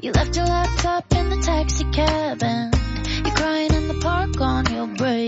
You left your laptop in the taxi cab and you're crying in the park on your break.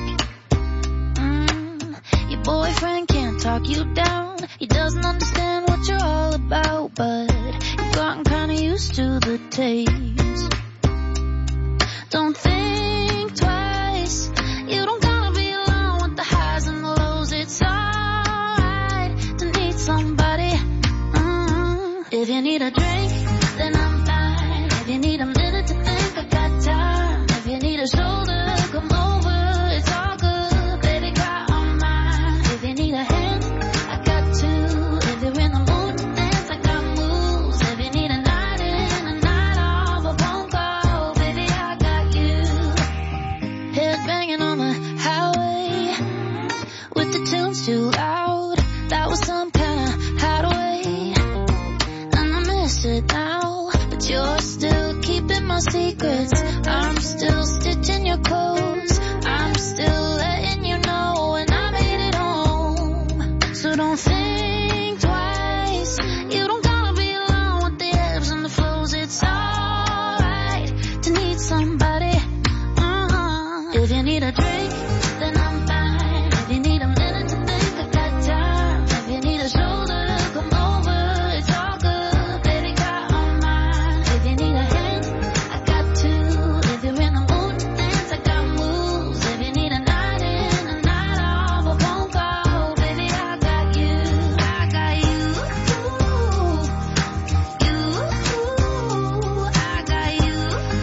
Your boyfriend can't talk you down. He doesn't understand what you're all about, but you've gotten kinda used to the taste. Don't think twice. You don't gotta be alone with the highs and the lows. It's alright to need somebody. If you need a drink, then I'm fine. If you need a minute to think, I got time. If you need a shoulder, come over. It's all good, baby, cry on mine. If you need a hand, I got two. If you're in the mood to dance, I got moves. If you need a night in, a night off, a phone call, baby, I got you. Head banging on the highway with the tunes too loud. That was some kind of hideaway, and I miss it now. But you're still keeping my secrets. I'm still stitching your clothes. I'm still letting you know when I made it home. So don't think twice. You don't gotta be alone with the ebbs and the flows. It's alright to need somebody. If you need a drink, then I'm fine. If you need a minute to think, I got time. If you need a shoulder, come over. It's all good, baby, cry on mine. If you need a hand, I got two. If you're in the mood to dance, I got moves. If you need a night in, a night off, a phone call, baby, I got you. I got you. I got you.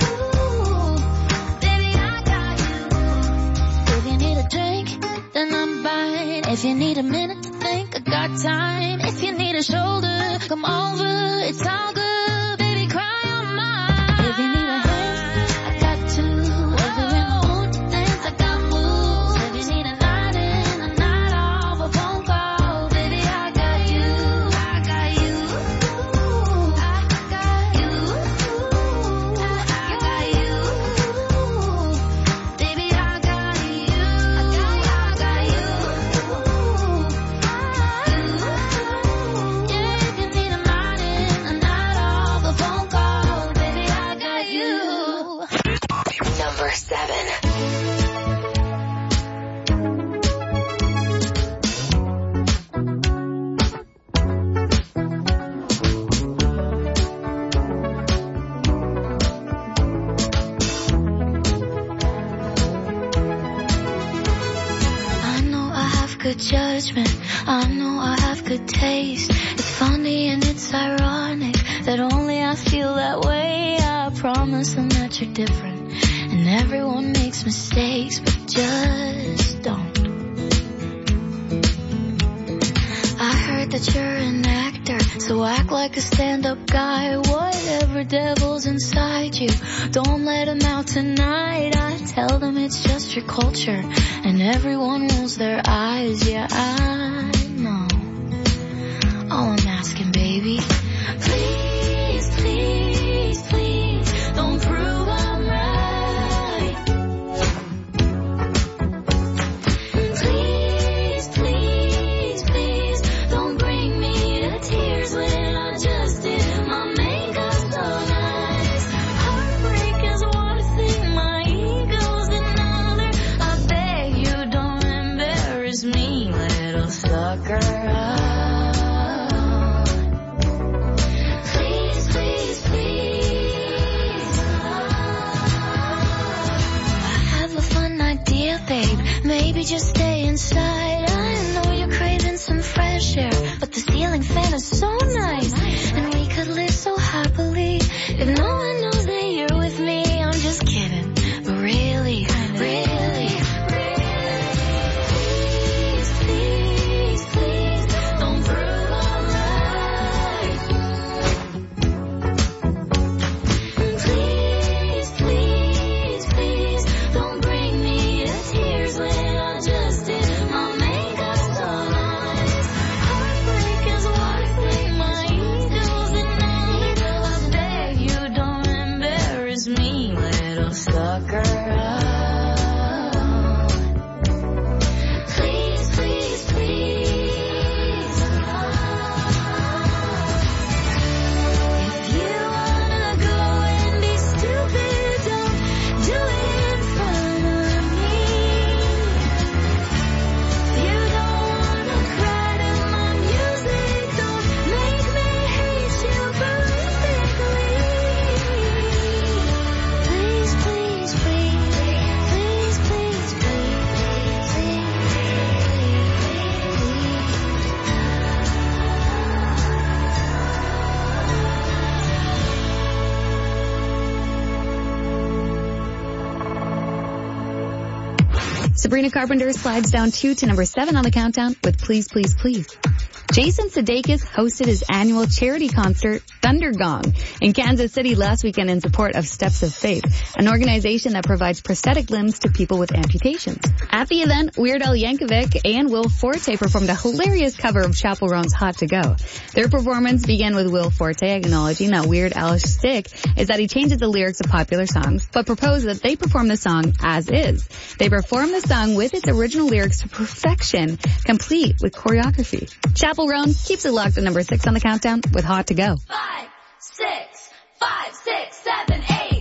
Baby, I got you. If you need a drink, then I'm fine. If you need a minute to think, I got time. If you need a shoulder, come over. It's all good, baby, cry on mine. If you need a hand, I got two. If you're in the mood to dance, I got moves. If you need a night in, a night off, a phone call, baby, I got you. I got you. I got you. I got you. Baby, I got you. I got you. Yeah, if you need a night in, a night off, a phone call, baby, I got you. Number 7. I know I have good judgment, I know I have good taste. It's funny and it's ironic that only I feel that way. I promise them that you're different, and everyone makes mistakes, but just don't. I heard that you're an actor, so act like a stand-up guy. Whatever devil's inside you, don't let him out tonight. I tell them it's just your culture, and everyone rolls their eyes. Yeah, I know. All I'm asking, baby, please, please, please, don't prove I'm right. Please, please, please, don't bring me to tears when I just did my makeup so nice. Heartbreak is one thing, my ego's another. I beg you, don't embarrass me, little sucker. Please, please, please. I have a fun idea, babe. Maybe just stay inside. I know you're craving some fresh air, but the ceiling fan is so nice, and we could live so happily if no one knows that you're with me. I'm just kidding, but really, really, please, please, please, don't prove I'm right. Please, please, please, don't bring me to tears when I just did my Sabrina Carpenter slides down 2 to number 7 on the countdown with Please, Please, Please. Jason Sudeikis hosted his annual charity concert, Thunder Gong, in Kansas City last weekend in support of Steps of Faith, an organization that provides prosthetic limbs to people with amputations. At the event, Weird Al Yankovic and Will Forte performed a hilarious cover of Chappell Roan's Hot to Go. Their performance began with Will Forte acknowledging that Weird Al's shtick is that he changes the lyrics of popular songs, but proposed that they perform the song as is. They performed the song with its original lyrics to perfection, complete with choreography. Chappell Roan keeps it locked at number 6 on the countdown with Hot to Go. 5, 6, 5, 6, 7, 8.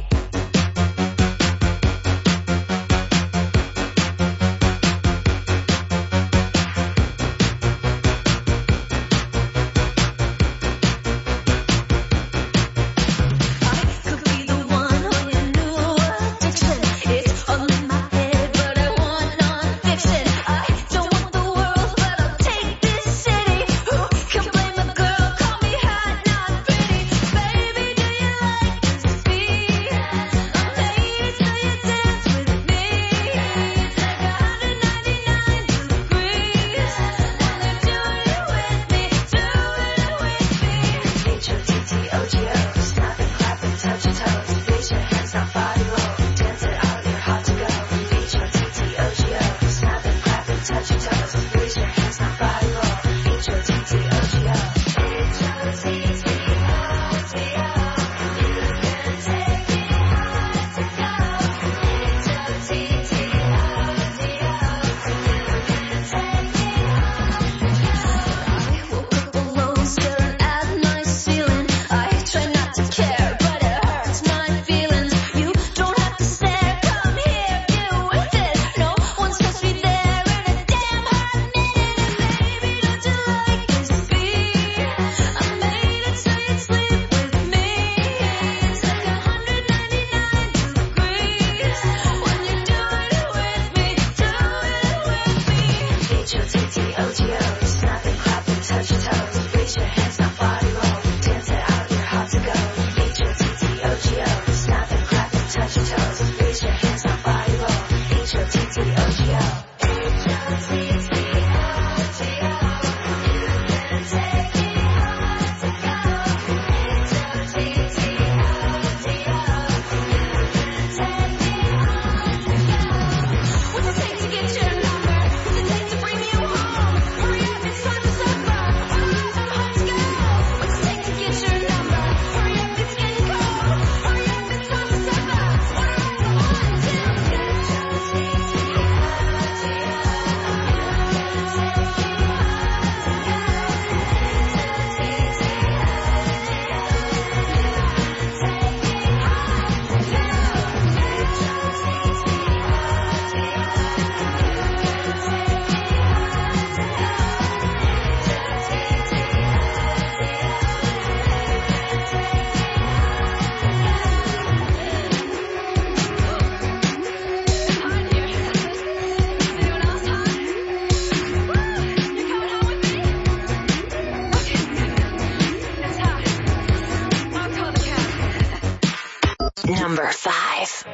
Number 5.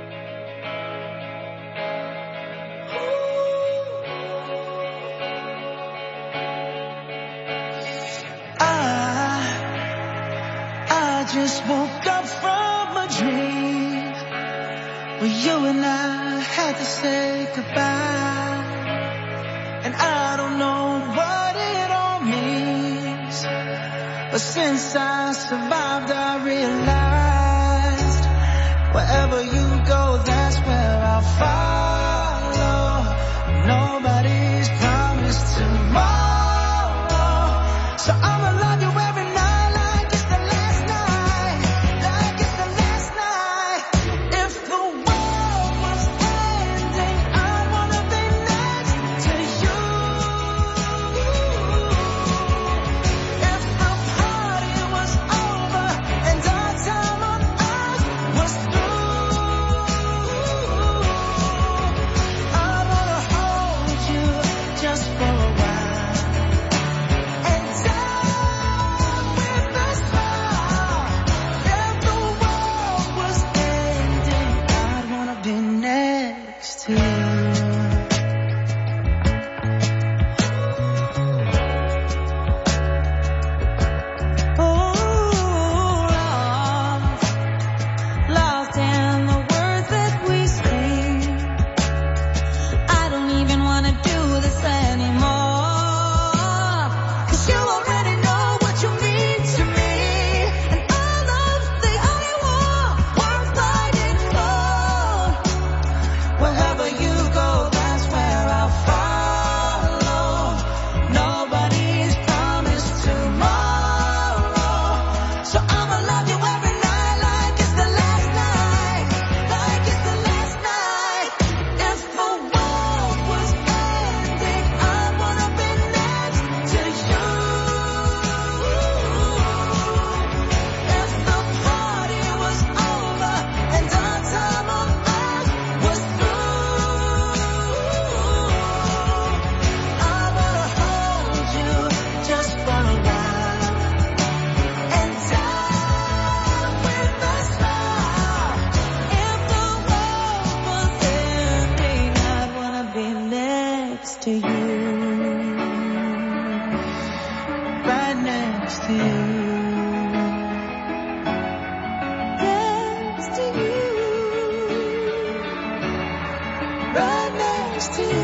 I just woke up from a dream where you and I had to say goodbye, and I don't know what it all means, but since I survived I realized wherever you go, that's where I'll follow. Nobody's promised tomorrow, so I'ma love you every night like it's the last night, like it's the last night. If the world was ending, I wanna be next to you. If the party was over and our time on earth was through, next to you. Next to you. Right next to you.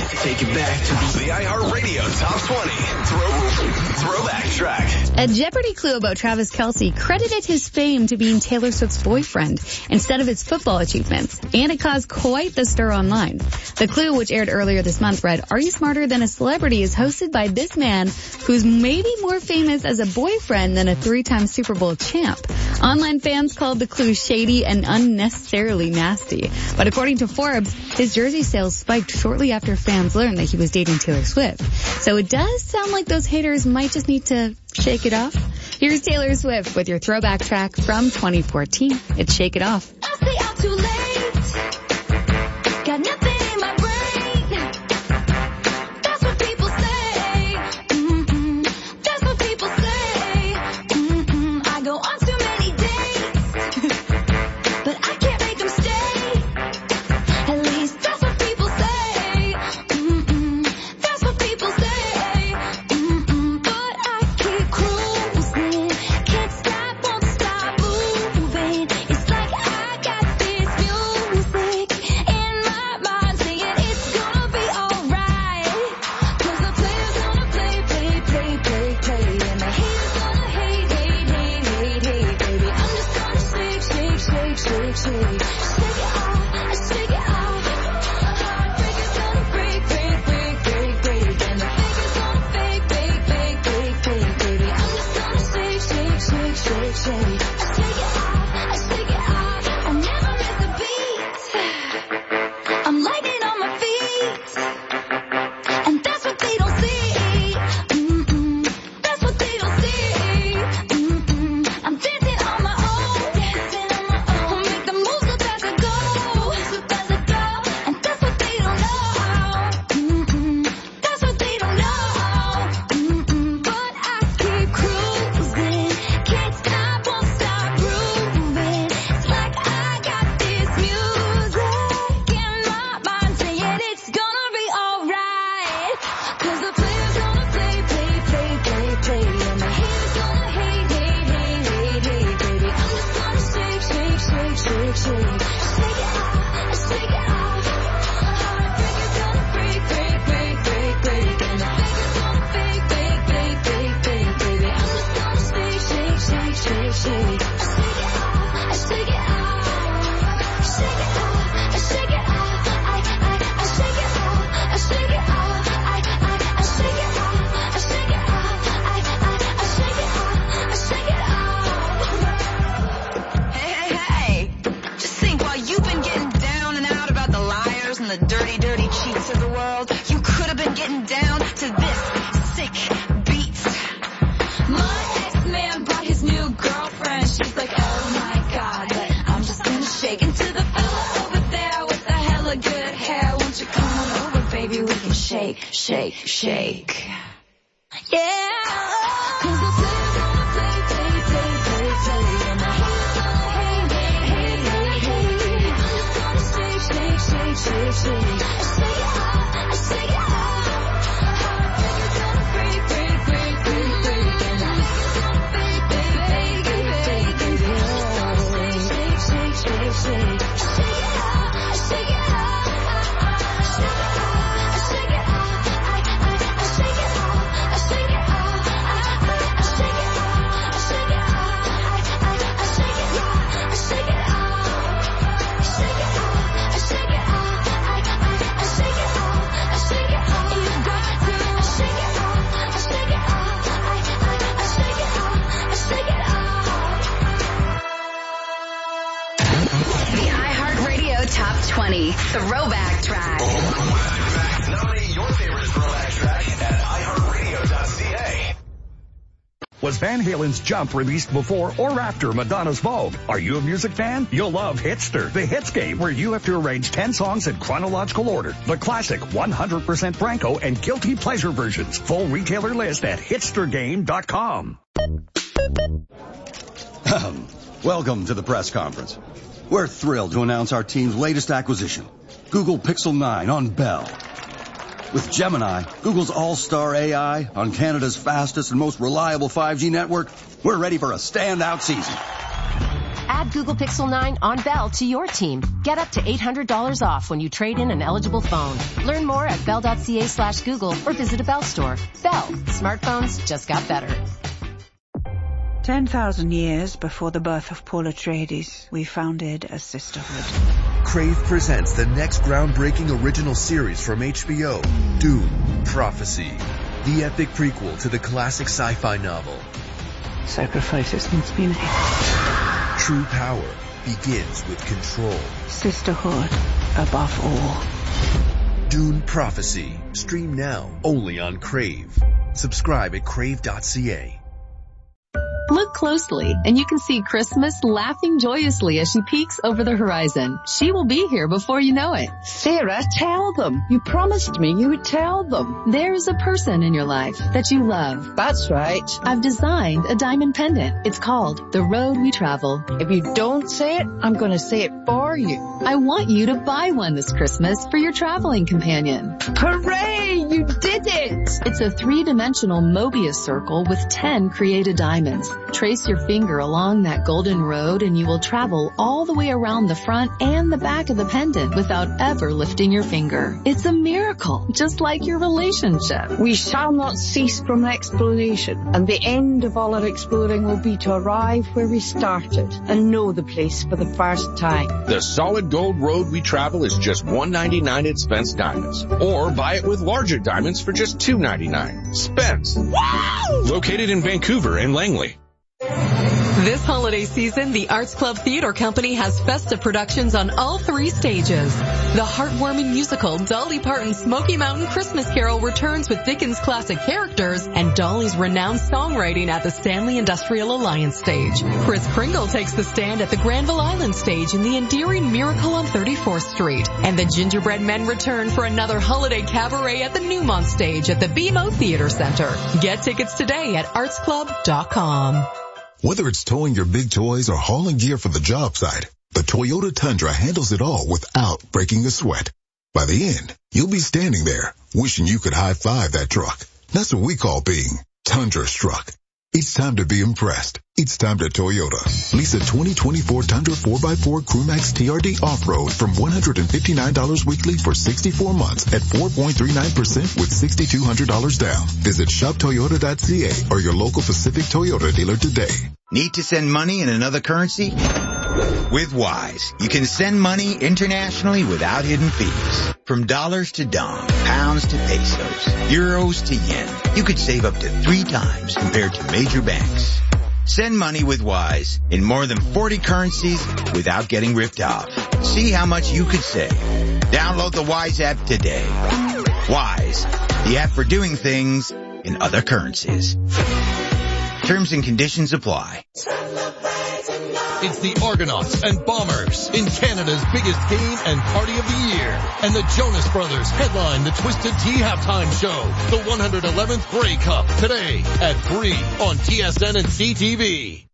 Take it back to the iHeartRadio Top 20 Throwback Track. A Jeopardy clue about Travis Kelce credited his fame to being Taylor Swift's boyfriend instead of his football achievements, and it caused quite the stir online. The clue, which aired earlier this month, read, "Are You Smarter Than a Celebrity?" is hosted by this man who's maybe more famous as a boyfriend than a 3-time Super Bowl champ. Online fans called the clue shady and unnecessarily nasty. But according to Forbes, his jersey sales spiked shortly after fans learned that he was dating Taylor Swift. So it does sound like those haters might just need to shake it off. Here's Taylor Swift with your throwback track from 2014. It's Shake It Off. I stay out too late. Got nothing in my brain. That's what people say. That's what people say. I go on too many dates, but I can't make them stay. At least that's what people say. That's what people say. But I keep cruising. Can't stop, won't stop moving. It's like I got this music in my mind saying it's gonna be alright. 'Cause the players gonna play. And the haters gonna hate. Baby, I'm just gonna shake. Shake it off, shake it off. Heartbreakers gonna break. And the fakers gonna fake. Baby, I'm just gonna shake. I shake it off. I never miss a beat. I'm lightning on my feet. And that's what they don't see. That's what they don't see. I'm dancing on my own. I'll make the moves so fast I go. And that's what they don't know. That's what they don't know. But I keep cruising. Can't stop, won't stop grooving. It's like I got this music in my mind saying it's gonna be alright. 'Cause the players gonna play. And the haters gonna hate. Baby, I'm just gonna shake. Shake it off. Heartbreakers gonna break. And the fakers gonna fake. Baby, I'm just gonna shake. I shake it off. Shake it off. I shake it off. I shake it off. I shake it off. I shake it off. I shake it off. I shake it off. Hey, just think while you've been getting down and out about the liars and the dirty cheats of the world, you could have been getting down to this sick beat. My ex-man brought his new girlfriend. She's like, oh my God, but I'm just gonna shake. And to the fella over there with the hella good hair, won't you come on over, baby, we can shake. Yeah. 'Cause the players gonna play. And the haters gonna hate. I'm just gonna shake. I shake it off. Heartbreakers gonna break. And the haters gonna fake. Baby, I'm just gonna shake. Shake it off. I shake it off. I shake it off. The iHeartRadio Top 20 Throwback Track. Nominate your favorite throwback track at iHeartRadio.ca. Was Van Halen's Jump released before or after Madonna's Vogue? Are you a music fan? You'll love Hitster, the hits game where you have to arrange 10 songs in chronological order. The classic 100% Franco and guilty pleasure versions. Full retailer list at hitstergame.com. Welcome to the press conference. We're thrilled to announce our team's latest acquisition, Google Pixel 9 on Bell. With Gemini, Google's all-star AI on Canada's fastest and most reliable 5G network, we're ready for a standout season. Add Add Google Pixel 9 on Bell to your team. Get up to $800 off when you trade in an eligible phone. Learn more at bell.ca/Google or visit a Bell store. Bell. Smartphones just got better. 10,000 years before the birth of Paul Atreides, we founded a sisterhood. Crave presents the next groundbreaking original series from HBO, Dune: Prophecy, the epic prequel to the classic sci-fi novel. Sacrifices must be made. True power begins with control. Sisterhood above all. Dune: Prophecy. Stream now, only on Crave. Subscribe at crave.ca. Look closely, and you can see Christmas laughing joyously as she peeks over the horizon. She will be here before you know it. Sarah, tell them. You promised me you would tell them. There's a person in your life that you love. That's right. I've designed a diamond pendant. It's called The Road We Travel. If you don't say it, I'm going to say it for you. I want you to buy one this Christmas for your traveling companion. Hooray! You did it! It's a 3-dimensional Mobius circle with 10 created diamonds. Trace your finger along that golden road and you will travel all the way around the front and the back of the pendant without ever lifting your finger. It's a miracle, just like your relationship. We shall not cease from exploration, and the end of all our exploring will be to arrive where we started and know the place for the first time. The solid gold road we travel is just $199 at Spence Diamonds, or buy it with larger diamonds for just $299. Spence. Wow! Located in Vancouver and Langley. This holiday season, the Arts Club Theater Company has festive productions on all 3 stages. The heartwarming musical Dolly Parton's Smoky Mountain Christmas Carol returns with Dickens' classic characters and Dolly's renowned songwriting at the Stanley Industrial Alliance stage. Kris Kringle takes the stand at the Granville Island stage in the endearing Miracle on 34th Street. And the Gingerbread Men return for another holiday cabaret at the Newmont stage at the BMO Theater Center. Get tickets today at artsclub.com. Whether it's towing your big toys or hauling gear for the job site, the Toyota Tundra handles it all without breaking a sweat. By the end, you'll be standing there wishing you could high-five that truck. That's what we call being Tundra-struck. It's time to be impressed. It's time to Toyota. Lease a 2024 Tundra 4x4 Crewmax TRD Off-Road from $159 weekly for 64 months at 4.39% with $6,200 down. Visit shoptoyota.ca or your local Pacific Toyota dealer today. Need to send money in another currency? With Wise, you can send money internationally without hidden fees. From dollars to dong, pounds to pesos, euros to yen, you could save up to 3 times compared to major banks. Send money with Wise in more than 40 currencies without getting ripped off. See how much you could save. Download the Wise app today. Wise, the app for doing things in other currencies. Terms and conditions apply. It's the Argonauts and Bombers in Canada's biggest game and party of the year. And the Jonas Brothers headline the Twisted Tea halftime show, the 111th Grey Cup, today at 3 on TSN and CTV.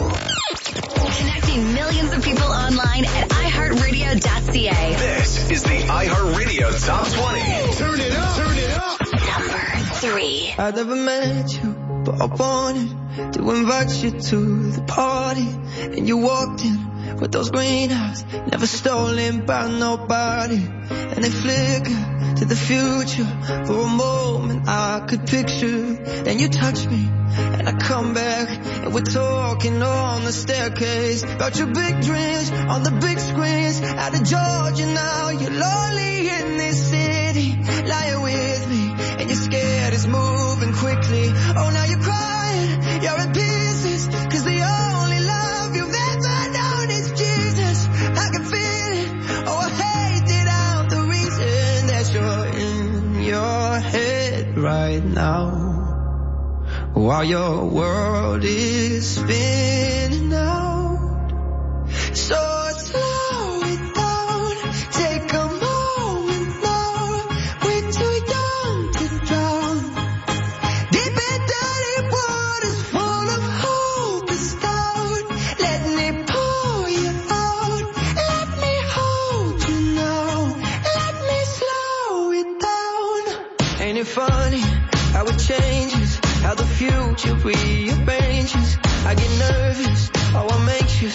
Connecting millions of people online at iHeartRadio.ca. This is the iHeartRadio Top 20. Turn it up, turn it up. Number 3. I never met you, but I wanted to invite you to the party. And you walked in with those green eyes, never stolen by nobody. And they flicker to the future. For a moment I could picture. Then you touch me and I come back, and we're talking on the staircase about your big dreams on the big screens. Out of Georgia now, you're lonely in this city, lying with me, and you're scared it's moving quickly. Oh, now you're crying, you're in pieces, 'cause the only love you've ever known is Jesus. I can feel it, oh I hate it, I'm the reason that you're in your head right now, while your world is spinning out. So slow it down, take a moment now, we're too young to drown. Deep and dirty waters full of hope is down. Let me pull you out, let me hold you now, let me slow it down. Ain't it funny how it changes, how the future rearranges? I get nervous, oh I'm anxious,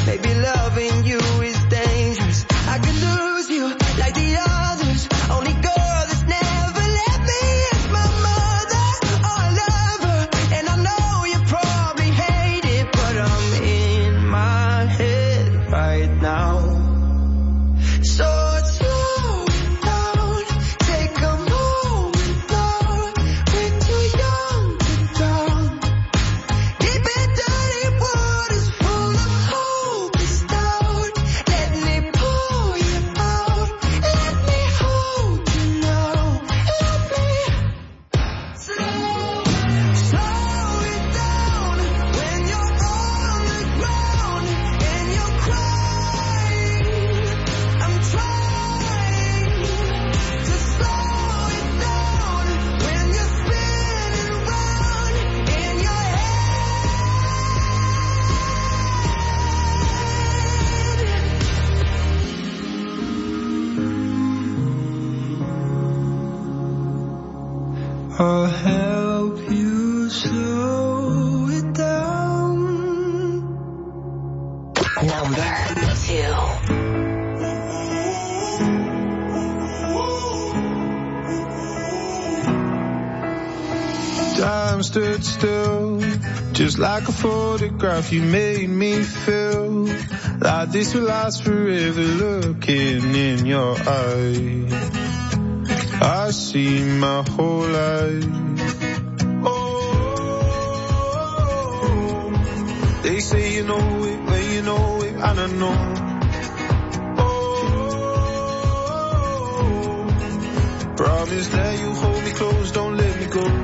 Maybe loving you is dangerous. I could lose you like the others. Only girl that's never let me is my mother or lover. And I know you probably hate it, but I'm in my head right now. So slow down, take a moment now. We're too young to drown. Deep in dirty waters full of hope is down. Let me pull you out. Let me hold you now. Let me slow it down when you're on the ground and you're crying. I'm trying to slow it down when you're spinning round in your head. I'll help you slow it down. Number 2. Time stood still, just like a photograph. You made me feel like this will last forever. Looking in your eyes, I see my whole life. Oh, they say you know it when you know it, and I know. Oh, promise that you hold me close, don't let me go.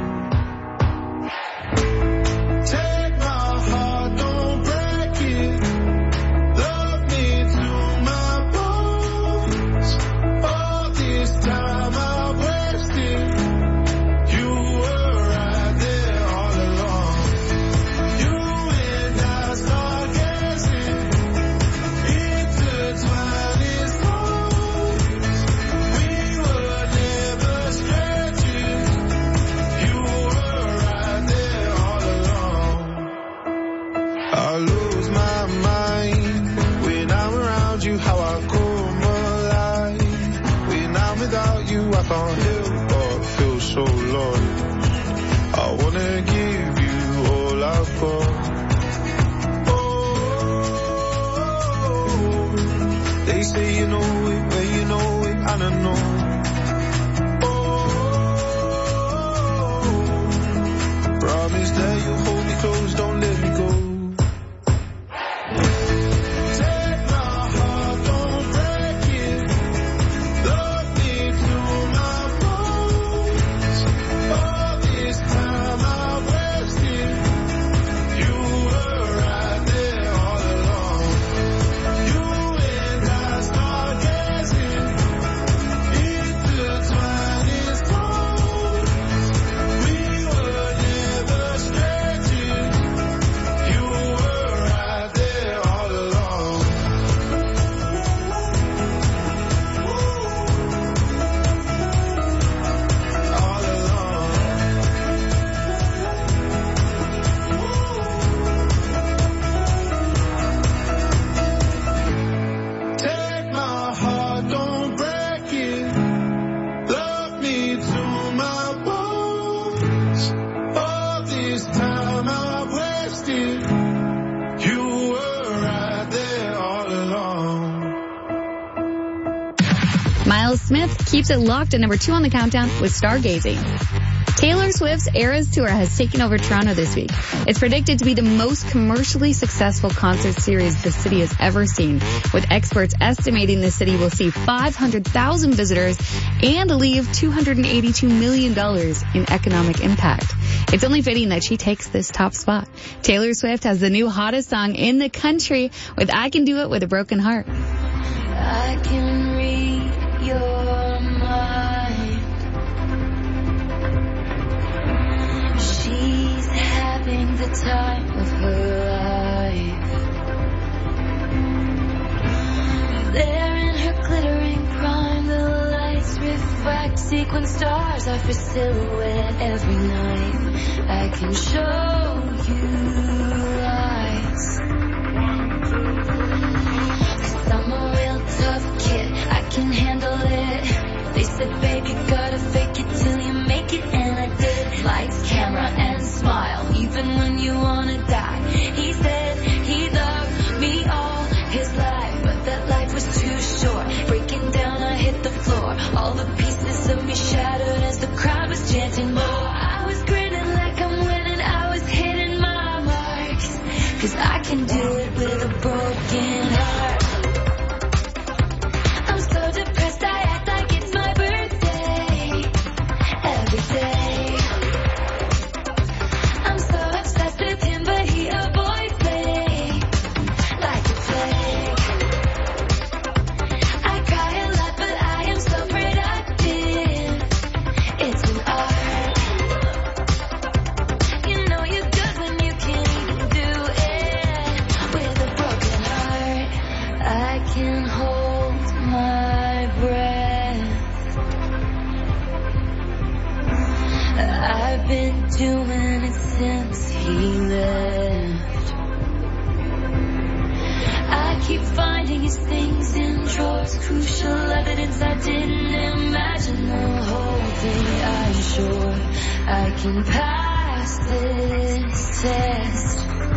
Take my heart, don't break it. Love me to my bones. All this time I've wasted. You were right there all along. You and I stargazing, intertwined in stories. We were never strangers. You were right there all along. I lose my mind when I'm around you, how I come alive. When I'm without you, I can't help but feel so lost. I wanna give you all I've got. Oh, they say you know it when you know it, and I know. Oh, promise that you'll hold me close, don't let me go. Take my heart, don't break it. Love me to my bones. All this time I've wasted. You were right there all along. You and I stargazing, intertwined in stories. We were never strangers. You were right there all along. All along. Take my heart, don't break it. Love me to my bones. All this time I've wasted. You were right there all along. Miles Smith keeps it locked at number 2 on the countdown with Stargazing. Taylor Swift's Eras Tour has taken over Toronto this week. It's predicted to be the most commercially successful concert series the city has ever seen, with experts estimating the city will see 500,000 visitors and leave $282 million in economic impact. It's only fitting that she takes this top spot. Taylor Swift has the new hottest song in the country with I Can Do It With a Broken Heart. I can read your mind. She's having the time of her life. There in her glittering prime, the lights reflect sequin stars off her silhouette every night. I can show you lights. can handle it. They said, babe, you gotta fake it till you make it, and I did. Lights, camera, and smile, even when you wanna die. He said he loved me all his life, but that life was too short. Breaking down, I hit the floor. All the pieces of me shattered as the crowd was chanting more. I was grinning like I'm winning, I was hitting my marks, 'cause I can do it with a broken heart. I'm so depressed, I act like it's my birthday every day. I'm so obsessed with him, but he avoids me like a plague. I cry a lot, but I am so productive. It's an art. You know you're good when you can't even do it with a broken heart. I can hold my breath. I've been doing it since he left. I keep finding his things in drawers, crucial evidence I didn't imagine. The whole thing, I'm sure I can pass this test.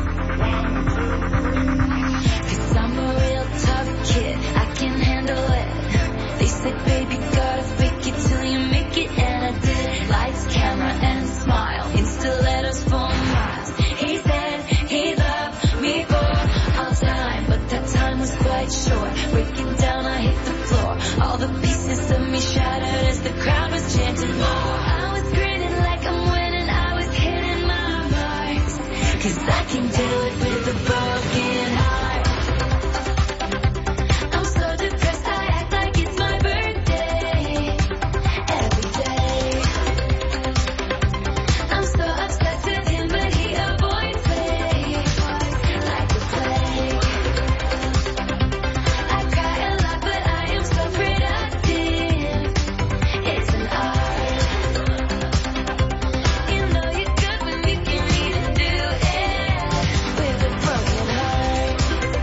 'Cause I'm a real tough kid, I can handle it. They said, baby, gotta fake it till you make it, and I did. Lights, camera, and smile, in stilettos for miles. He said he loved me for all time, but that time was quite short. Breaking down, I hit the floor. All the pieces of me shattered as the crowd was chanting more. I was grinning like I'm winning, I was hitting my marks, 'cause I can do it with a broken heart. I'm so depressed, I act like it's my birthday every day. I'm so obsessed with him, but he avoids me like a plague. I cry a lot, but I am so productive. It's an art. You know you're good when you can even do it with a broken heart.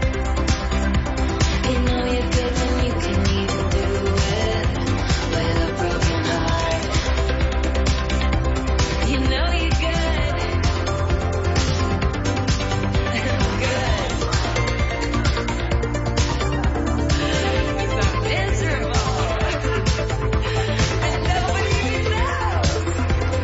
You know you're good when you can even do it with a broken heart. You know you're good. Good. So miserable. And nobody even knows.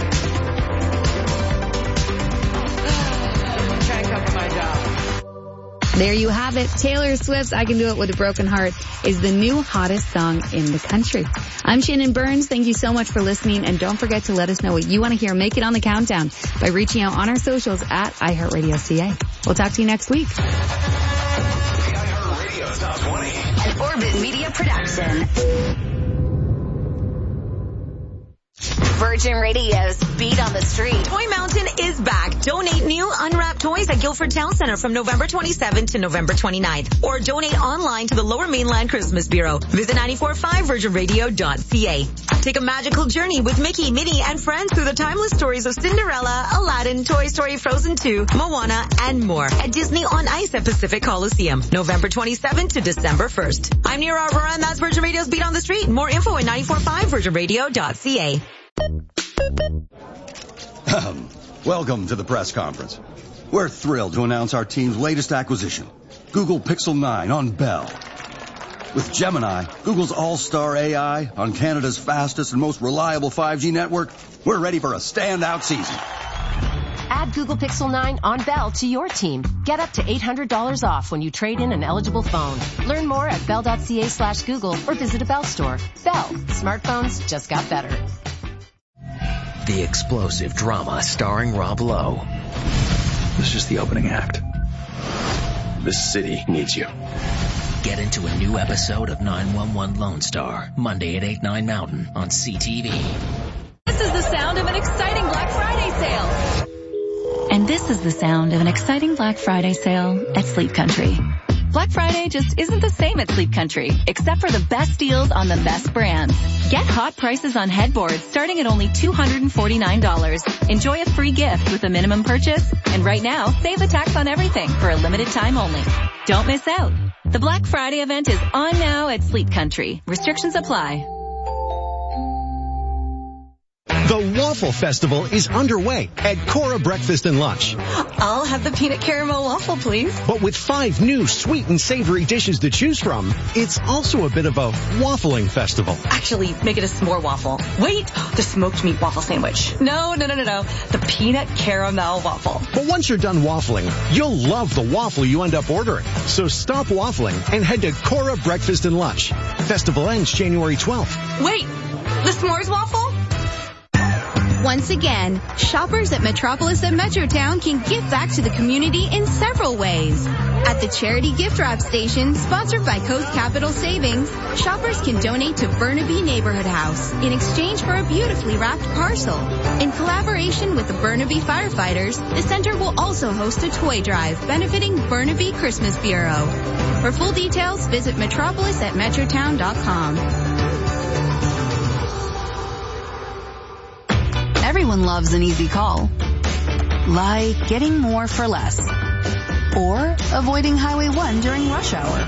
I'm trying to cover my job. There you have it. Taylor Swift's I Can Do It With a Broken Heart is the new hottest song in the country. I'm Shannon Burns. Thank you so much for listening. And don't forget to let us know what you want to hear. Make it on the countdown by reaching out on our socials at iHeartRadio CA. We'll talk to you next week. Radio Top 20. An Orbit Media production. Virgin Radio's Beat on the Street. Toy Mountain is back. Donate new unwrapped toys at Guilford Town Center from November 27th to November 29th. Or donate online to the Lower Mainland Christmas Bureau. Visit 945virginradio.ca. Take a magical journey with Mickey, Minnie, and friends through the timeless stories of Cinderella, Aladdin, Toy Story, Frozen 2, Moana, and more at Disney on Ice at Pacific Coliseum, November 27th to December 1st. I'm Neera Aurora, and that's Virgin Radio's Beat on the Street. More info at 945virginradio.ca. Welcome to the press conference. We're thrilled to announce our team's latest acquisition, Google Pixel 9 on Bell. With Gemini, Google's all-star AI on Canada's fastest and most reliable 5G network, we're ready for a standout season. Add Google Pixel 9 on Bell to your team. Get up to $800 off when you trade in an eligible phone. Learn more at bell.ca/Google or visit a Bell store. Bell. Smartphones just got better. The explosive drama starring Rob Lowe. This is just the opening act. This city needs you. Get into a new episode of 911 Lone Star, Monday at 8, 9 Mountain on CTV. This is the sound of an exciting Black Friday sale. And this is the sound of an exciting Black Friday sale at Sleep Country. Black Friday just isn't the same at Sleep Country, except for the best deals on the best brands. Get hot prices on headboards starting at only $249. Enjoy a free gift with a minimum purchase. And right now, save the tax on everything for a limited time only. Don't miss out. The Black Friday event is on now at Sleep Country. Restrictions apply. The Waffle Festival is underway at Cora Breakfast and Lunch. I'll have the peanut caramel waffle, please. But with 5 new sweet and savory dishes to choose from, it's also a bit of a waffling festival. Actually, make it a s'more waffle. Wait, the smoked meat waffle sandwich. No. The peanut caramel waffle. But once you're done waffling, you'll love the waffle you end up ordering. So stop waffling and head to Cora Breakfast and Lunch. Festival ends January 12th. Wait, the s'mores waffle? Once again, shoppers at Metropolis at Metrotown can give back to the community in several ways. At the Charity Gift Wrap Station, sponsored by Coast Capital Savings, shoppers can donate to Burnaby Neighborhood House in exchange for a beautifully wrapped parcel. In collaboration with the Burnaby firefighters, the center will also host a toy drive benefiting Burnaby Christmas Bureau. For full details, visit metropolis@metrotown.com. Everyone loves an easy call. Like getting more for less. Or avoiding Highway 1 during rush hour.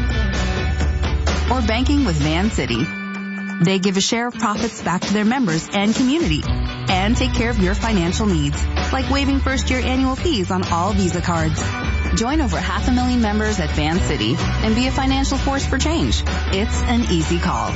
Or banking with Van City. They give a share of profits back to their members and community. And take care of your financial needs. Like waiving first-year annual fees on all Visa cards. Join over 500,000 members at Van City and be a financial force for change. It's an easy call.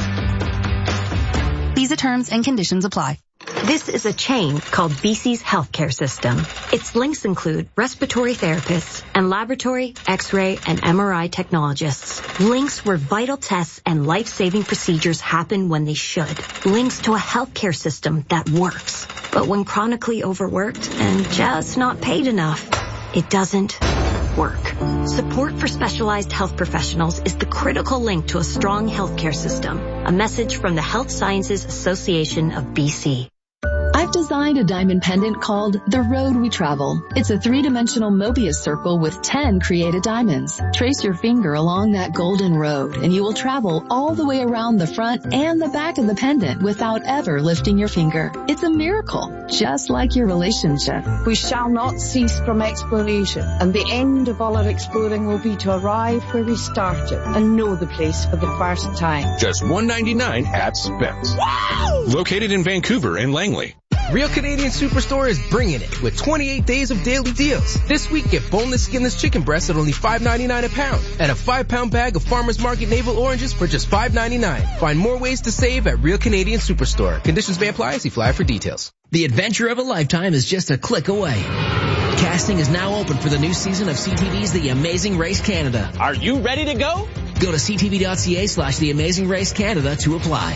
Visa terms and conditions apply. This is a chain called BC's healthcare system. Its links include respiratory therapists and laboratory, X-ray, and MRI technologists. Links where vital tests and life-saving procedures happen when they should. Links to a healthcare system that works. But when chronically overworked and just not paid enough, it doesn't work. Support for specialized health professionals is the critical link to a strong healthcare system. A message from the Health Sciences Association of BC. I've designed a diamond pendant called The Road We Travel. It's a 3-dimensional Mobius circle with 10 created diamonds. Trace your finger along that golden road and you will travel all the way around the front and the back of the pendant without ever lifting your finger. It's a miracle, just like your relationship. We shall not cease from exploration, and the end of all our exploring will be to arrive where we started and know the place for the first time. Just $1.99 at Spence. Wow! Located in Vancouver and Langley. Real Canadian Superstore is bringing it with 28 days of daily deals. This week, get boneless, skinless chicken breasts at only $5.99 a pound, and a 5-pound bag of Farmer's Market navel oranges for just $5.99. Find more ways to save at Real Canadian Superstore. Conditions may apply. See flyer for details. The adventure of a lifetime is just a click away. Casting is now open for the new season of CTV's The Amazing Race Canada. Are you ready to go? Go to ctv.ca/The Amazing Race Canada to apply.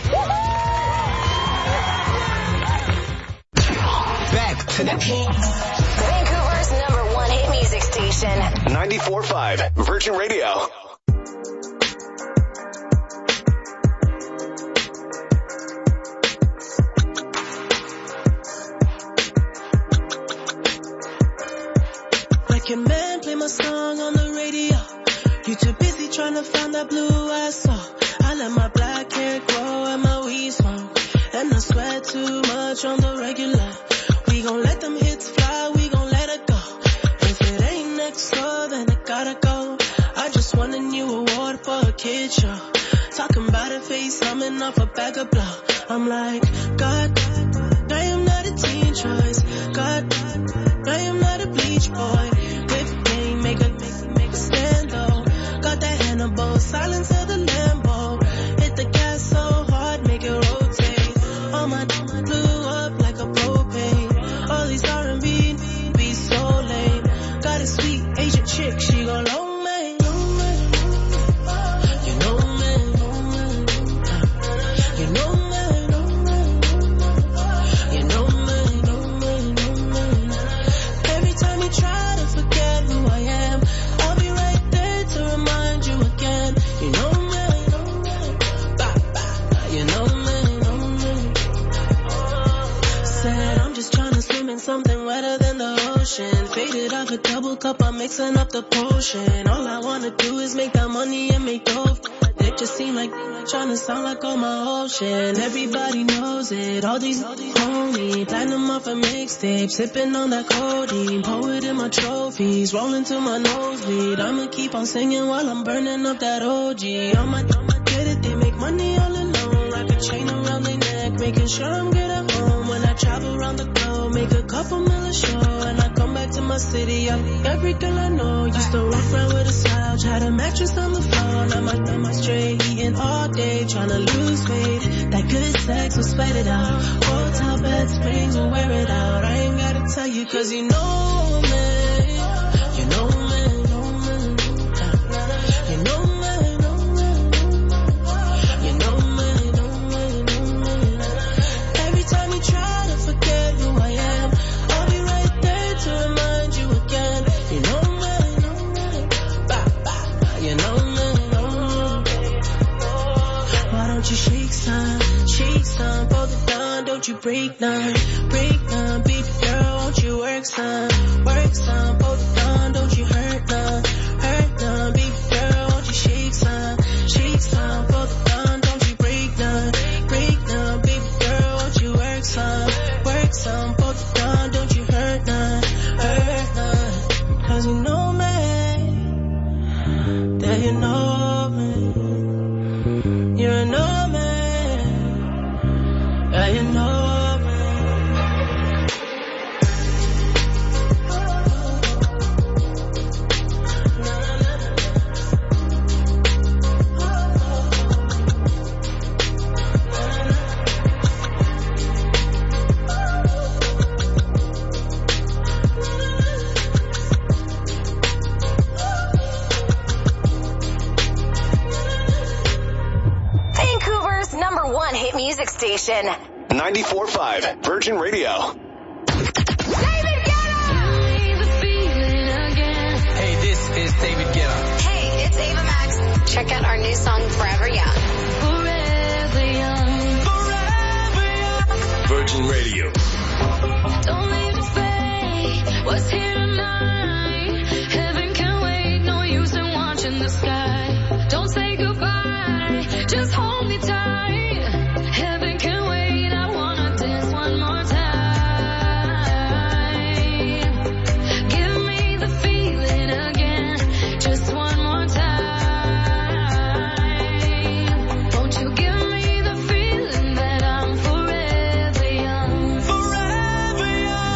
Back to the Vancouver's #1 hit music station. 94.5 Virgin Radio. Like your man play my song on the radio. You too busy trying to find that blue I saw. I let my black hair grow and my weed smoke. And I sweat too much on the regular. We gon' let them hits fly, we gon' let it go. If it ain't next door, then it gotta go. I just won a new award for a kid show. Talking about a face, humming off a bag of blow. I'm like, God, I am not a teen choice. God, I am not a bleach boy. Whip game, make a stand though. Got that Hannibal, silence of the Lambo. Hit the gas so hard, make it rotate. All my blew up like a propane. All these R&B be so lame. Got a sweet Asian chick, she go long man. You know man. You know man. You know man. Every time you try to forget who I am, I'll be right there to remind you again. You know man. You know man. something wetter than the ocean. Faded off a double cup, I'm mixing up the potion. All I wanna do is make that money and make dope. They just seem like trying to sound like on my ocean. Everybody knows it, all these homies. Platinum off a mixtape, sipping on that codeine. Poet in my trophies, rolling to my nosebleed. I'ma keep on singing while I'm burning up that OG. On my credit, they make money all alone. Wrap a chain around their neck, making sure I'm good at home. When I travel around the globe, make a couple million show. And I come back to my city, every girl I know used to walk around with a slouch. Had a mattress on the floor, now my straight eating all day, tryna lose weight. That good sex will sweat it out. Hotel bed springs will wear it out. I ain't gotta tell you, cause you know me. You know me. You know me. Every time you try to forget who I am, I'll be right there to remind you again. You know me. You know me. Why don't you shake some, both it down, don't you break none, baby girl, won't you work some, both it down, don't you hurt none, baby girl, won't you shake some, both it down, don't you break none, baby girl, won't you work some, both it down, don't you hurt none, cause you know me, that you know me, you know me. Yeah, you know me. Vancouver's #1 hit music station. 94.5 Virgin Radio. Hey, this is David Guetta. Hey, it's Ava Max. Check out our new song, Forever Young. Forever Young. Virgin Radio. Don't leave to fate. What's here tonight? Heaven can wait. No use in watching the sky. Don't say goodbye. Just hold me tight. Heaven can wait. I wanna dance one more time. Give me the feeling again. Just one more time. Won't you give me the feeling that I'm forever young? Forever young.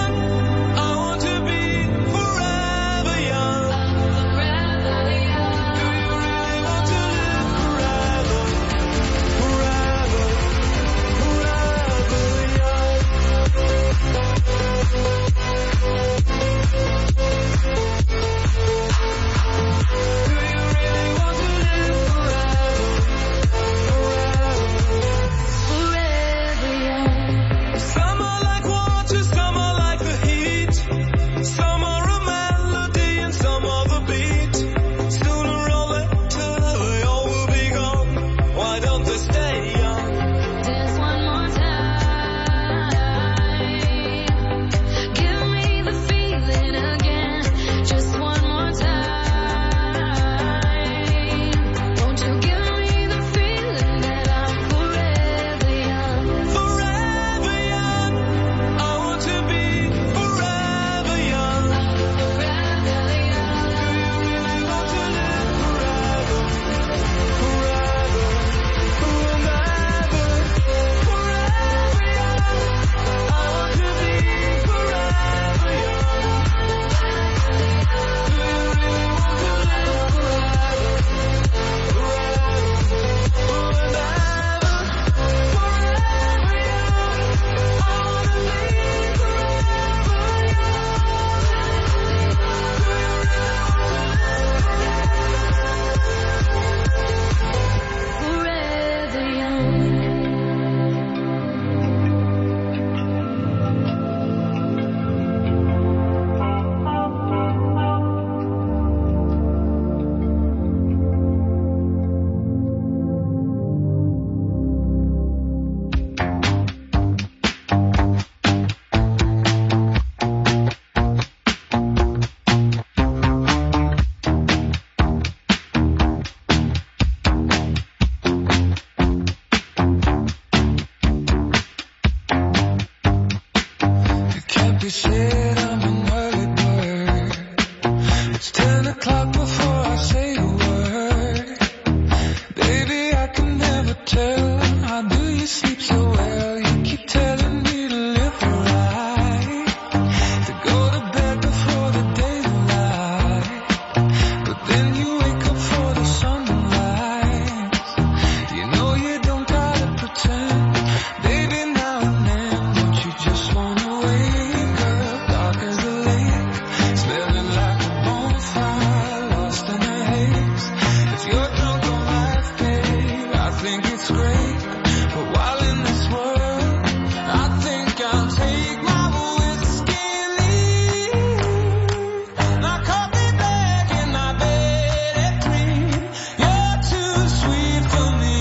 Baby said I'm an early bird. It's 10 o'clock before I say a word. Baby, I can never tell. How do you sleep so well? You keep telling me to live right, to go to bed before the daylight, but then you wake up for the sunrise. You know you don't gotta pretend. Baby, now and then, don't you just wanna wake up dark as the lake, smelling like a bonfire, lost in a haze. If you're drunk on life, babe, I think it's great. But while in this world, I think I'll take my whiskey and leave. My coffee black and my bed at 3. You're too sweet for me.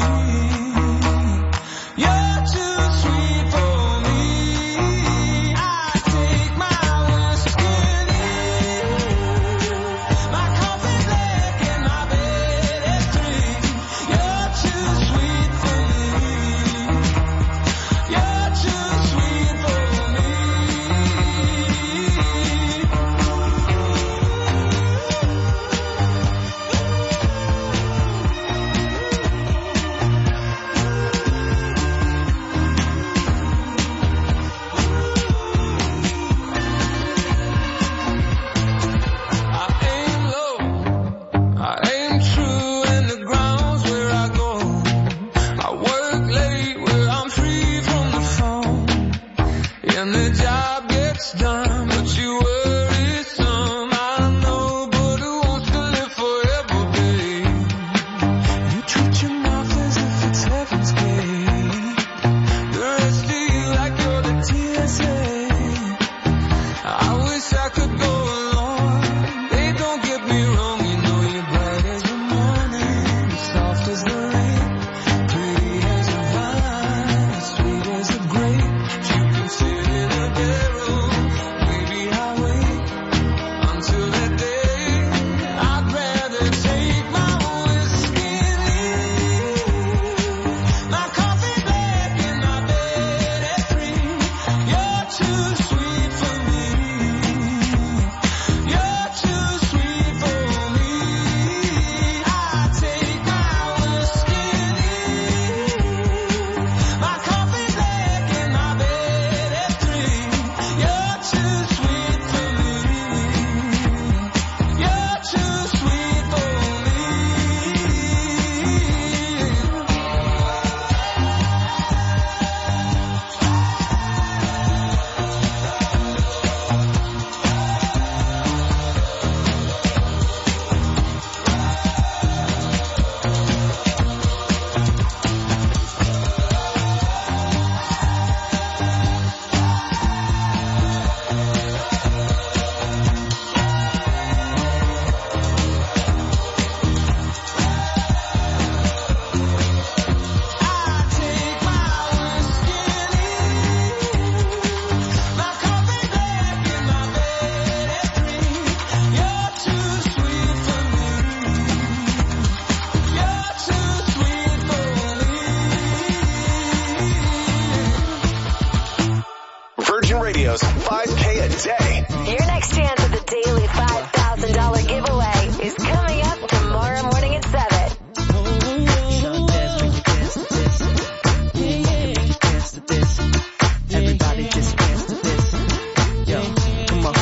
You're too sweet for me. I take my whiskey and leave. My coffee black and my bed at 3. You're too sweet for me. You're too sweet for me. I aim low, I aim true, and the ground's where I go. I work late where I'm free from the phone, and the job gets done, but you worry some. I know, but who wants to live forever, babe? You treat your mouth as if it's heaven's gate. The rest of you like you're the TSA. I wish I could go along. Babe, don't get me wrong, you know you're bright as the morning, soft as the rain, pretty as a vine, sweet as a grape. You can sit in a barrel, baby, I'll wait until that day. I'd rather take my whiskey and leave. My coffee black and my bed at 3. You're too sweet for me. You're too sweet for me. I take my whiskey and leave. My coffee black and my bed at 3. You're too sweet for me. You're too sweet for me. Virgin Radio's 5K a day. Your next chance at the daily $5,000 giveaway is coming up tomorrow morning at 7. Everybody just dance to this. Yo, come on.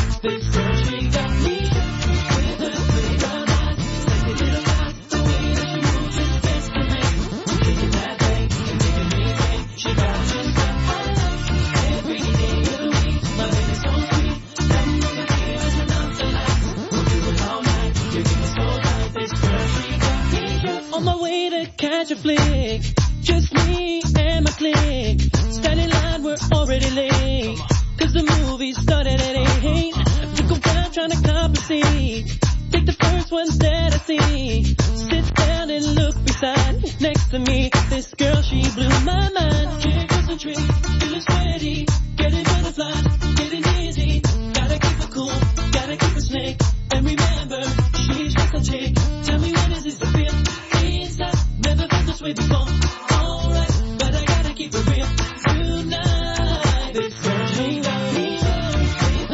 On my way to catch a flick, just me and my clique. Standing in line, we're already late, 'cause the movie started at 8. Look around trying to compensate. Take the first ones that I see. Sit down and look beside. Next to me, this girl, she blew my mind. Can't concentrate, feeling sweaty, getting butterflies, getting dizzy. Gotta keep it cool, gotta keep it slick. And remember, she's just a chick. Tell me when is this the feel? It's not, never felt this way before. Alright, but I gotta keep it real. Tonight, this girl, she got me.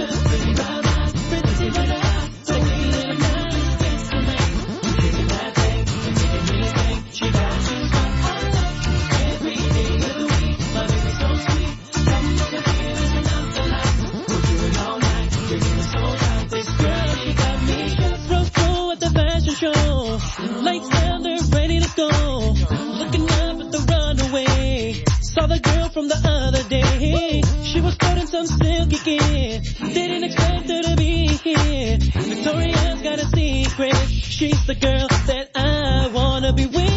from the other day. She was sporting some silky gear. Didn't expect her to be here. Victoria's got a secret. She's the girl that I wanna be with.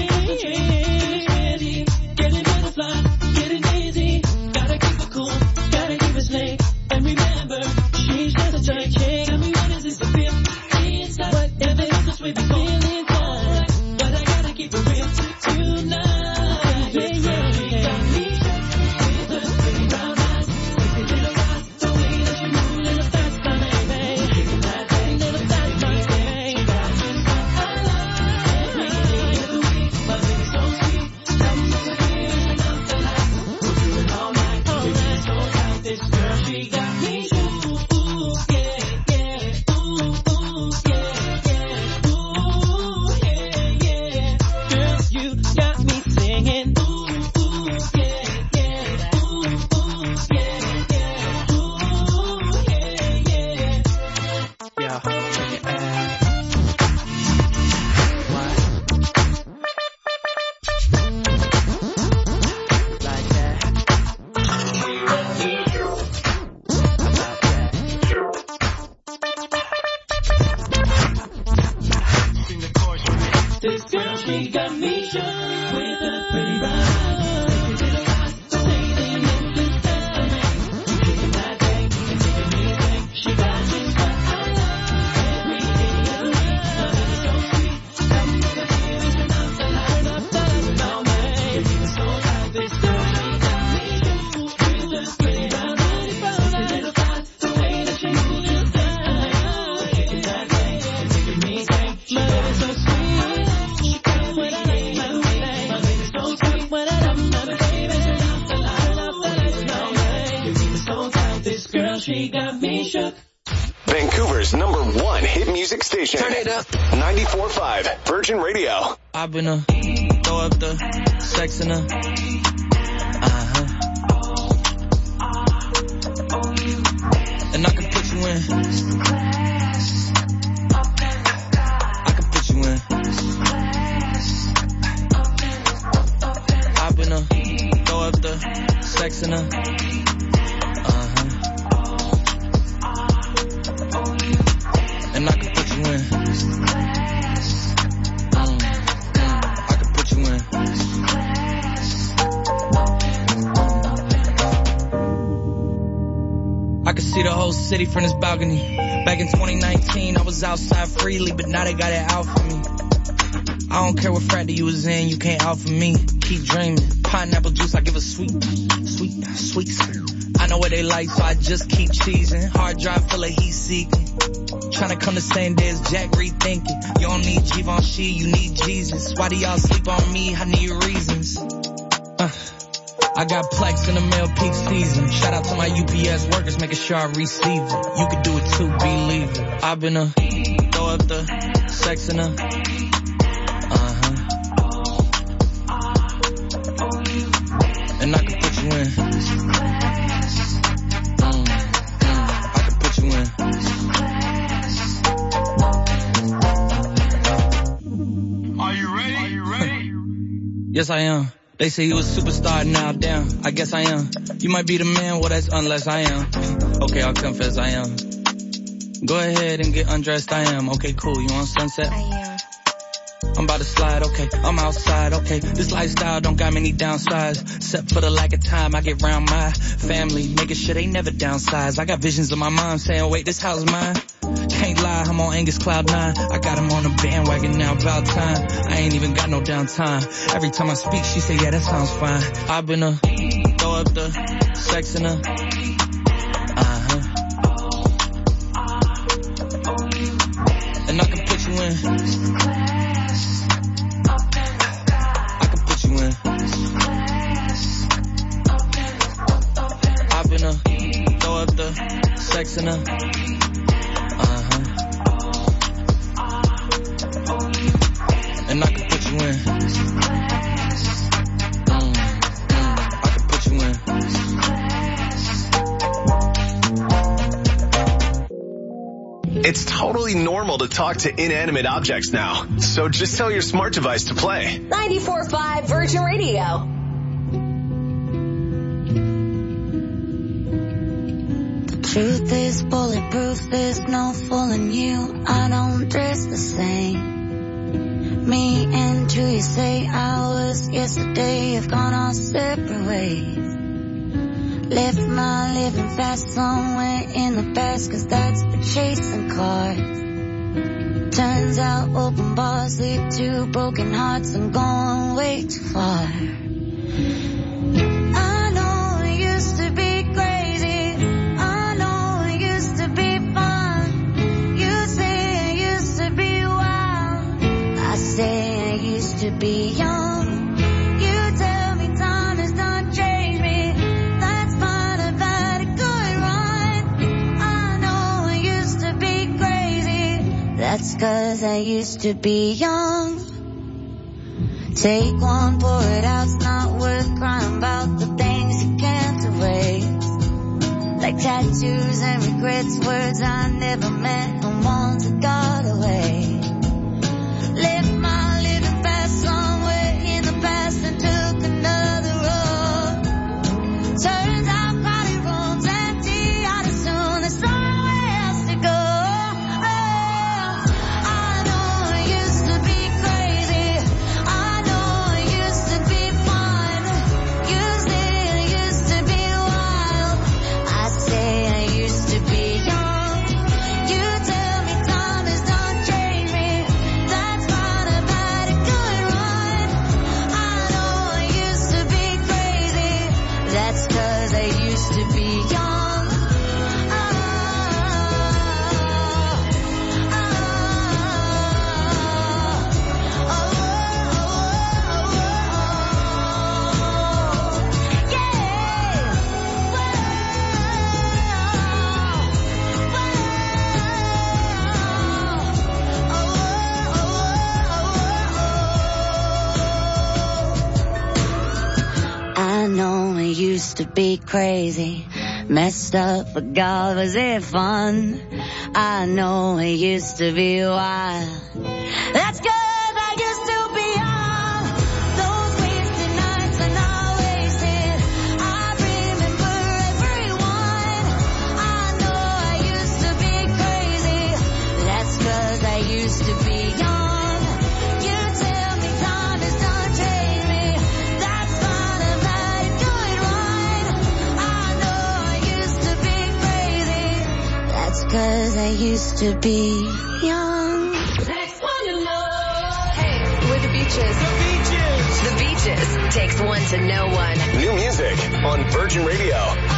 Getting butterfly, getting dizzy. Gotta keep it cool, gotta keep it slick. And remember, she's just a tight chick. I mean, what is this to feel? Inside, whatever is this way we feel inside. But I gotta keep it real tonight. Yeah, yeah. She got me with her pretty brown eyes. Pretty little eyes, the way that she moves, little fast time, baby. That thing, little fast time, baby. That's just what I like. Every day of the week, my baby's so sweet. Comes over here and enough to last. We'll do it all night. Baby's so tight, this girl, she got me. This girl, she got me shook with her pretty brown eyes. Little eyes, sailing in this time. Kicking that thing and taking me thing. She got just what I like. Every day of the week, my baby's so sweet. Come over here, it's enough to light up the lights on me. Even so tight, this girl, she got me shook with her pretty brown eyes. Little eyes, the way that she moves this time. Kicking that thing and taking me thing. My baby's so sweet. She got me shook. Vancouver's #1 hit music station. Turn it up. 94.5 Virgin Radio. I've been throw up the sex in her. And I can put you in. I can put you in. I've been throw up the sex in her. And I can put you in. I can put you in. I can see the whole city from this balcony. Back in 2019, I was outside freely, but now they got it out for me. I don't care what frat you was in, you can't out for me. Keep dreaming. Pineapple juice, I give a sweet. I know what they like, so I just keep cheesing. Hard drive full of heat seeking. Tryna come the same day as Jack, rethinking. You don't need Givenchy, you need Jesus. Why do y'all sleep on me? I need reasons. I got plex in the mail peak season. Shout out to my UPS workers, making sure I receive it. You could do it too, believe it. I've been throw up the sex in her. And I can put you in. I can put you in. Are you ready? Yes, I am. They say you a superstar, now damn, I guess I am. You might be the man, well that's unless I am. Okay, I'll confess I am. Go ahead and get undressed, I am. Okay, cool, you on Sunset? I am. I'm about to slide, okay, I'm outside, okay. This lifestyle don't got many downsides. Except for the lack of time I get round my family, making sure they never downsize. I got visions of my mom saying, wait, this house mine. Can't lie, I'm on Angus Cloud 9. I got him on a bandwagon now, about time. I ain't even got no downtime. Every time I speak, she say, yeah, that sounds fine. I've been throw up the sex in her. And I can put you in. I can put you in. I've been throw up the sex in her. And I can put you in. I can put you in. It's totally normal to talk to inanimate objects now. So just tell your smart device to play. 94.5 Virgin Radio. Truth is bulletproof, there's no fooling you. I don't dress the same. Me and who you say I was yesterday have gone our separate ways. Left my living fast somewhere in the past, 'cause that's for chasing cars. Turns out open bars lead to broken hearts. I'm going way too far. I know it used to be crazy. I know it used to be fun. You say it used to be wild. I say I used to be young. You tell me time has done changed me. That's fine, I've had a good run. I know I used to be crazy. That's 'cause I used to be young. Take one, pour it out, it's not worth crying about the things you can't erase. Like tattoos and regrets, words I never meant and ones that got away. Left my living fast somewhere in the past and took another road. Turns out party rooms empty out as soon as somewhere else to go. I know it used to be crazy. I know it used to be fun. You say it used to be wild. I say I used to be young. You tell me time has done changed me. That's fine, I've had a good run. I know I used to be crazy. That's 'cause I used to be young. I know it used to be crazy, messed up, but God, was it fun? I know it used to be wild. That's 'cause I used to be young. Those wasted nights are not wasted. I remember everyone. I know I used to be crazy. That's 'cause I used to be young. You tell me time has done changed me. That's fine, I've had a good run. I know I used to be crazy. That's 'cause I used to be young. Next one to know. Hey, we're the Beaches. The Beaches takes one to know one. New music on Virgin Radio.